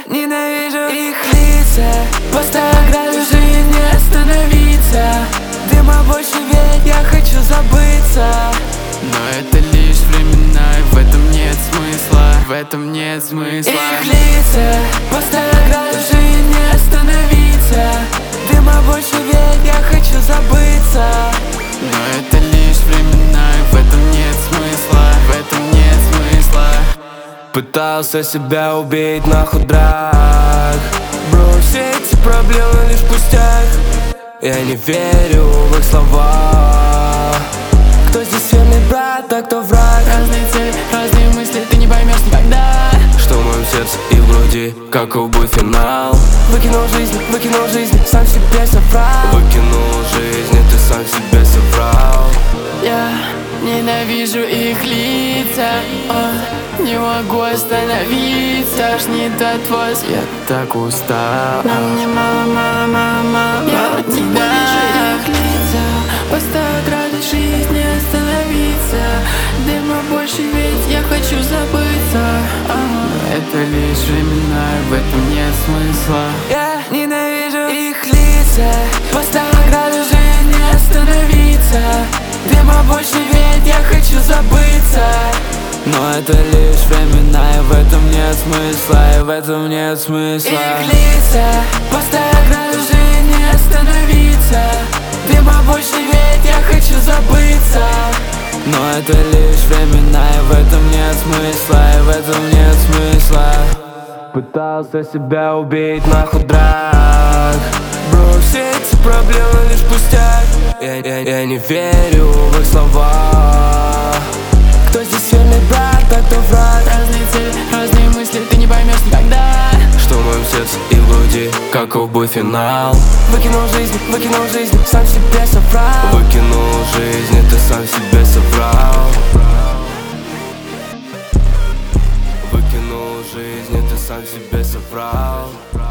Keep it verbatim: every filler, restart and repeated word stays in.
ненавижу их лица. Поставь ограду, жизнь не остановиться. Дыма больше ведь я хочу забыться. Но это лишь времена, и в этом нет смысла. В этом нет смысла. Их лица, поставь ограду, жизнь не остановиться. Дыма больше ведь я хочу забыться. Но это лишь времена, и в этом нет смысла. В этом нет смысла. Пытался себя убить на худрах. Бро, все эти проблемы лишь пустяк. Я не верю в их слова. Кто здесь верный брат, а кто враг? Разные цели, разные мысли, ты не поймешь никогда. Что в моем сердце и в груди, каков бы финал. Выкинул жизнь, выкинул жизнь, сам себе соврал. Выкинул жизнь, и ты сам себе соврал. Я ненавижу их лица, о, не могу остановиться. Шнит от вас, я так устал. Но мне мало, мало, мало, мало, мало тебя. Ненавижу их лица. Поставь ограду, жизнь не остановиться. Дыма больше ведь я хочу забыться. Но это лишь времена, и в этом нет смысла. Я ненавижу их лица. Поставь ограду, жизнь не остановиться. Дыма больше ведь я хочу забыться. Но это лишь времена, и в этом нет смысла. И в этом нет смысла. Их лица. Поставь ограду, жизнь не остановиться. Дыма больше ведь я хочу забыться. Но это лишь времена, и в этом нет смысла. И в этом нет смысла. Пытался себя убить на худрах. Бро, все эти проблемы лишь пустяк. Я, я, я не верю в их слова. Кто здесь верный брат, а кто враг? Разные цели, разные мысли, ты не поймешь никогда. Что в моем сердце и в груди, каков бы финал. Выкинул жизнь, выкинул жизнь, сам себе соврал. Выкинул жизнь, и ты сам себе соврал. Выкинул жизнь, и ты сам себе соврал.